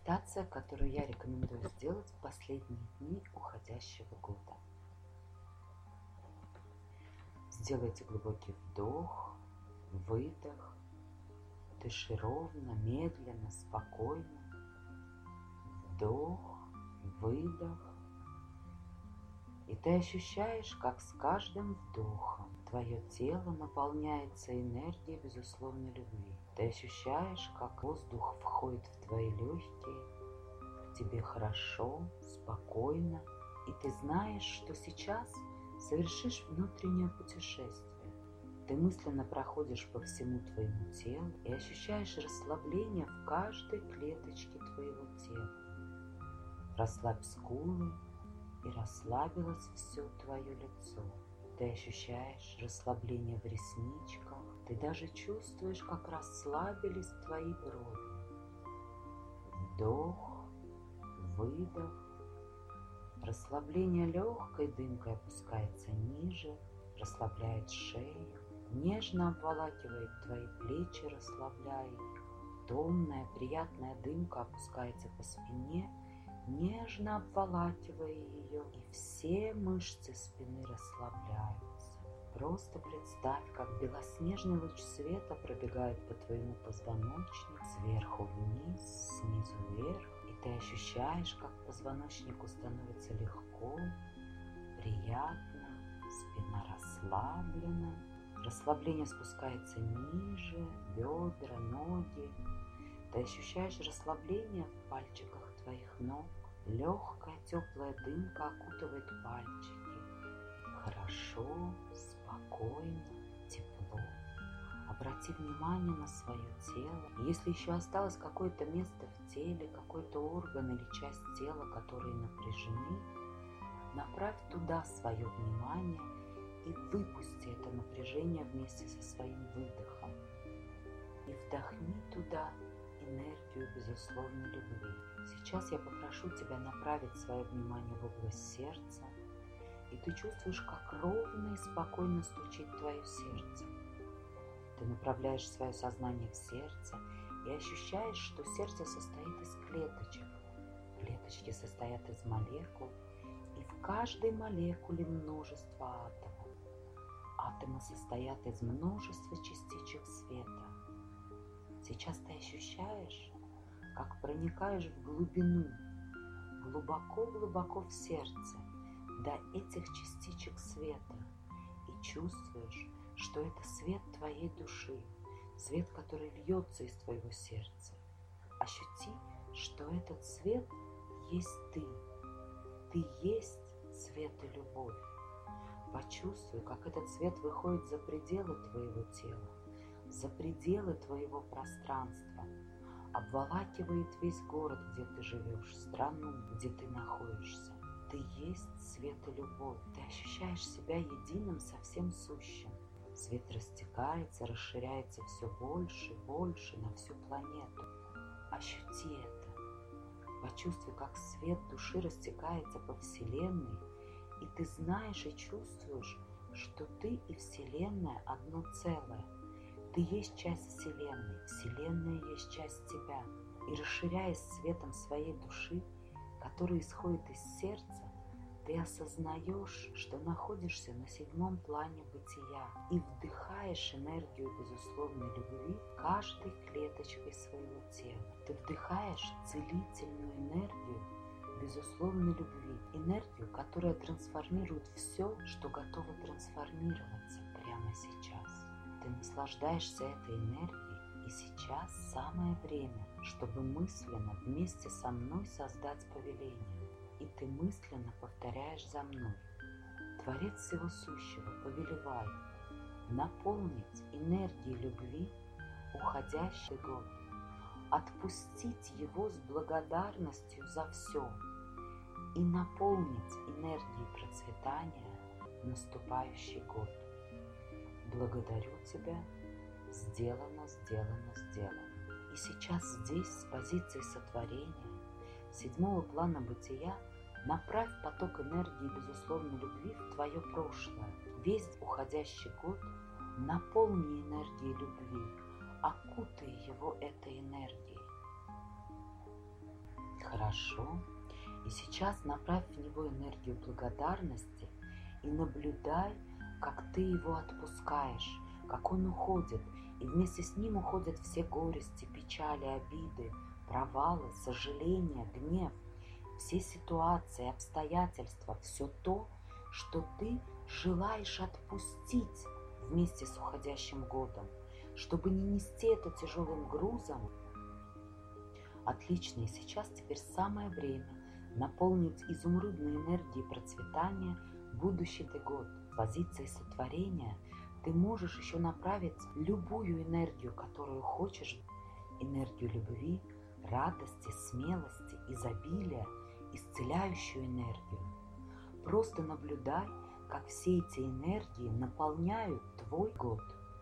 Медитация, которую я рекомендую сделать в последние дни уходящего года. Сделайте глубокий вдох, выдох. Дыши ровно, медленно, спокойно. Вдох, выдох. И ты ощущаешь, как с каждым вдохом твое тело наполняется энергией безусловной любви. Ты ощущаешь, как воздух входит в твои легкие, тебе хорошо, спокойно, и ты знаешь, что сейчас совершишь внутреннее путешествие. Ты мысленно проходишь по всему твоему телу и ощущаешь расслабление в каждой клеточке твоего тела. Расслабь скулы, и расслабилось все твое лицо. Ты ощущаешь расслабление в ресничках, ты даже чувствуешь, как расслабились твои брови. Вдох, выдох. Расслабление легкой дымкой опускается ниже, расслабляет шею, нежно обволакивает твои плечи, расслабляя их. Томная, приятная дымка опускается по спине, нежно обволакивая ее, и все мышцы спины расслабляются. Просто представь, как белоснежный луч света пробегает по твоему позвоночнику сверху вниз, снизу вверх, и ты ощущаешь, как позвоночнику становится легко, приятно, спина расслаблена. Расслабление спускается ниже, бедра, ноги. Ты ощущаешь расслабление в пальчиках твоих ног. Легкая теплая дымка окутывает пальчики. Хорошо, спокойно, тепло. Обрати внимание на свое тело. Если еще осталось какое-то место в теле, какой-то орган или часть тела, которые напряжены, направь туда свое внимание и выпусти это напряжение вместе со своим выдохом. И вдохни туда энергию безусловной любви. Сейчас я попрошу тебя направить свое внимание в область сердца, и ты чувствуешь, как ровно и спокойно стучит твое сердце. Ты направляешь свое сознание в сердце и ощущаешь, что сердце состоит из клеточек. Клеточки состоят из молекул, и в каждой молекуле множество атомов. Атомы состоят из множества частичек света. Сейчас ты ощущаешь, как проникаешь в глубину, глубоко-глубоко в сердце, до этих частичек света, и чувствуешь, что это свет твоей души, свет, который льется из твоего сердца. Ощути, что этот свет есть ты. Ты есть свет и любовь. Почувствуй, как этот свет выходит за пределы твоего тела, за пределы твоего пространства, обволакивает весь город, где ты живешь, страну, где ты находишься. Ты есть свет и любовь. Ты ощущаешь себя единым со всем сущим. Свет растекается, расширяется все больше и больше на всю планету. Ощути это. Почувствуй, как свет души растекается по Вселенной, и ты знаешь и чувствуешь, что ты и Вселенная одно целое. Ты есть часть Вселенной, Вселенная есть часть тебя. И расширяясь светом своей души, который исходит из сердца, ты осознаешь, что находишься на 7-м плане бытия и вдыхаешь энергию безусловной любви каждой клеточкой своего тела. Ты вдыхаешь целительную энергию безусловной любви, энергию, которая трансформирует все, что готово трансформироваться прямо сейчас. Ты наслаждаешься этой энергией, и сейчас самое время, чтобы мысленно вместе со мной создать повеление. И ты мысленно повторяешь за мной. Творец всего сущего, повелеваю наполнить энергией любви уходящий год, отпустить его с благодарностью за все и наполнить энергией процветания наступающий год. Благодарю тебя. Сделано, сделано, сделано. И сейчас здесь, с позиции сотворения, 7-го плана бытия, направь поток энергии безусловной любви в твое прошлое. Весь уходящий год наполни энергией любви, окутай его этой энергией. Хорошо. И сейчас направь в него энергию благодарности и наблюдай, как ты его отпускаешь, как он уходит, и вместе с ним уходят все горести, печали, обиды, провалы, сожаления, гнев, все ситуации, обстоятельства, все то, что ты желаешь отпустить вместе с уходящим годом, чтобы не нести это тяжелым грузом. Отлично, и сейчас теперь самое время наполнить изумрудной энергией процветания будущий ты год. С позиции сотворения ты можешь еще направить любую энергию, которую хочешь, энергию любви, радости, смелости, изобилия, исцеляющую энергию. Просто наблюдай, как все эти энергии наполняют твой год.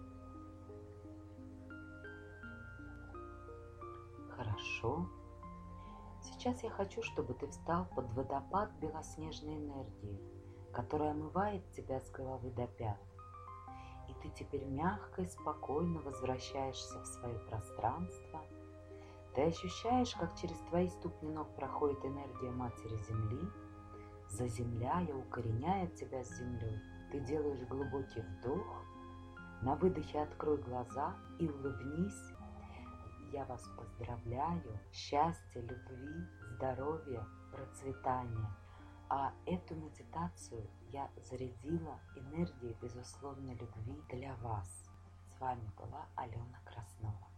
Хорошо. Сейчас я хочу, чтобы ты встал под водопад белоснежной энергии, которая омывает тебя с головы до пят. И ты теперь мягко и спокойно возвращаешься в свое пространство. Ты ощущаешь, как через твои ступни ног проходит энергия Матери Земли, заземляя, укореняя тебя с землей. Ты делаешь глубокий вдох, на выдохе открой глаза и улыбнись. Я вас поздравляю, счастья, любви, здоровья, процветания. А эту медитацию я зарядила энергией безусловной любви для вас. С вами была Алена Краснова.